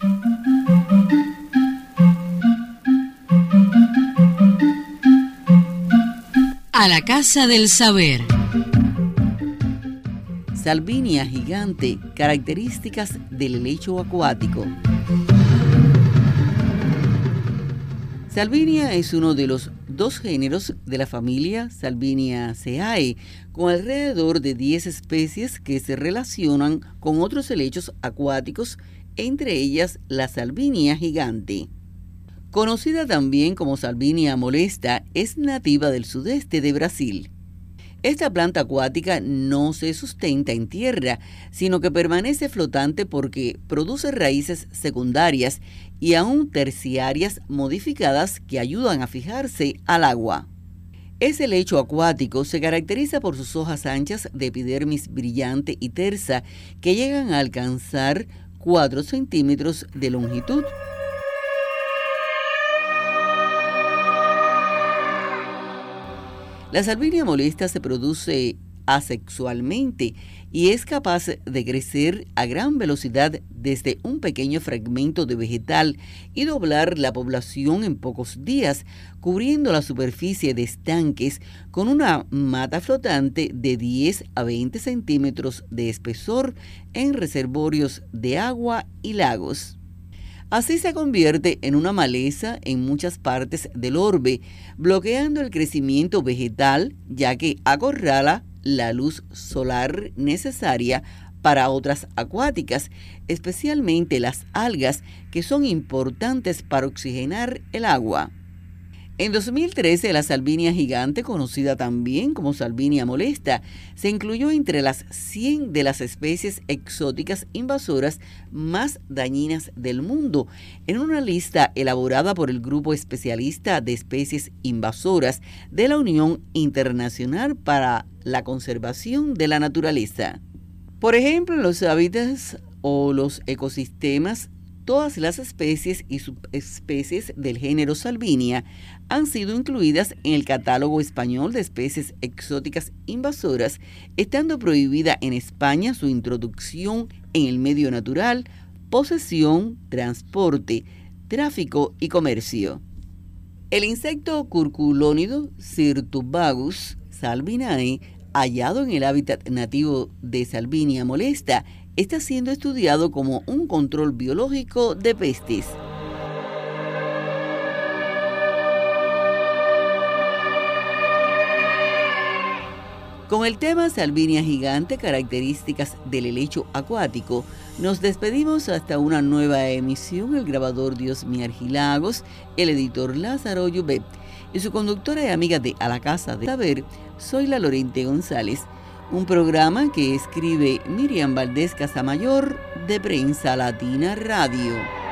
A la Casa del Saber. Salvinia gigante, características del helecho acuático. Salvinia es uno de los dos géneros de la familia Salviniaceae, con alrededor de 10 especies que se relacionan con otros helechos acuáticos, entre ellas la Salvinia gigante. Conocida también como Salvinia molesta, es nativa del sudeste de Brasil. Esta planta acuática no se sustenta en tierra, sino que permanece flotante porque produce raíces secundarias y aún terciarias modificadas que ayudan a fijarse al agua. Ese helecho acuático se caracteriza por sus hojas anchas de epidermis brillante y tersa que llegan a alcanzar 4 centímetros de longitud. La Salvinia molesta se produce asexualmente y es capaz de crecer a gran velocidad desde un pequeño fragmento de vegetal y doblar la población en pocos días, cubriendo la superficie de estanques con una mata flotante de 10 a 20 centímetros de espesor en reservorios de agua y lagos. Así se convierte en una maleza en muchas partes del orbe, bloqueando el crecimiento vegetal, ya que acorrala la luz solar necesaria para otras acuáticas, especialmente las algas, que son importantes para oxigenar el agua. En 2013, la Salvinia gigante, conocida también como Salvinia molesta, se incluyó entre las 100 de las especies exóticas invasoras más dañinas del mundo, en una lista elaborada por el Grupo Especialista de Especies Invasoras de la Unión Internacional para la Conservación de la Naturaleza. Por ejemplo, en los hábitats o los ecosistemas, todas las especies y subespecies del género Salvinia han sido incluidas en el Catálogo Español de Especies Exóticas Invasoras, estando prohibida en España su introducción en el medio natural, posesión, transporte, tráfico y comercio. El insecto curculónido Cyrtobagus salvinae, hallado en el hábitat nativo de Salvinia molesta, está siendo estudiado como un control biológico de pestes. Con el tema Salvinia gigante, características del helecho acuático, nos despedimos hasta una nueva emisión. El grabador Diosmi Argilagos, el editor Lázaro Llobet y su conductora y amiga de A la Casa del Saber, soy la Lorente González. Un programa que escribe Miriam Valdés Casamayor de Prensa Latina Radio.